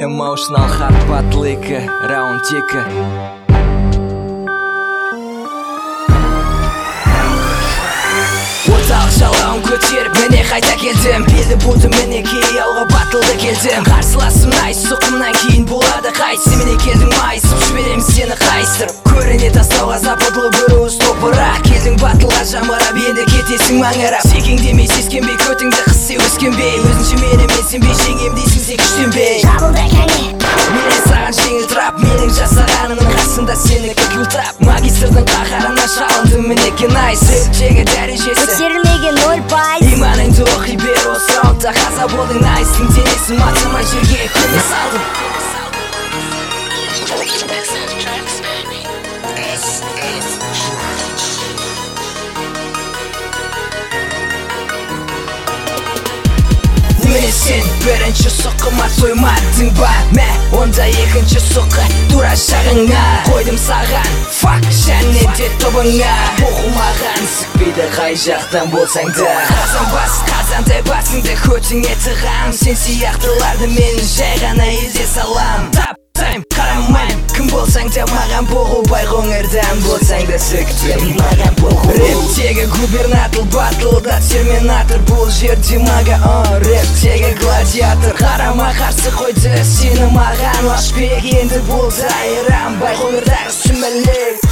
Emotional hard battle 2 раунд 2. Орталық жалауын көтеріп міне қайта келдім. Белді будым мінекей алға батылды келдім. Қарсыласым найс, соққымнан кейін болады қайсы. Міне келдің майысып жіберем сені қайыстырып. Көріне тастауға западлы бір уыс топырақ. Келдің батылға жамырап енді кетесің маңырап. Секеңдемей сескенбей көтіңді қыссы өскенбей. Өзінше менімен сенбей жеңем дейсің сен күштенбей. Жабылды кәне Менен саған жеңіл трап. Менің жасағанымның қасында сенікі күлтрап. Магистрдің қаһарына шалындым мінекі найс. Рэптегі дәрежесі көтерілмеген 0%. Иманыңды оқи бер осы раундта. Қаза болдың найстың денесін матыма жерге көне салдым. Міне сен бірінші соққыма тоймадың ба? Мә, онда екінші соққы тура жағыңа. Қойдым саған фак және де тобыңа. Оқымаған сікпейді қай жақтан болсаң да. Қазан бас, қазандай басыңды көтіңе тығам. Сен сияқтыларды мен жай ғана езе салам. Таптайм, қарамайм, кім болсаң да маған боғу. Байқоңырдан болсаң да сөктем маған боғу. Рэптегі губернатор, батылда терминатор. Бұл жерде мага, рэптегі гладиатор. Қарама қарсы қойды сені маған. Лашбек енді болды айрам. Байқоңырдағы сүмелек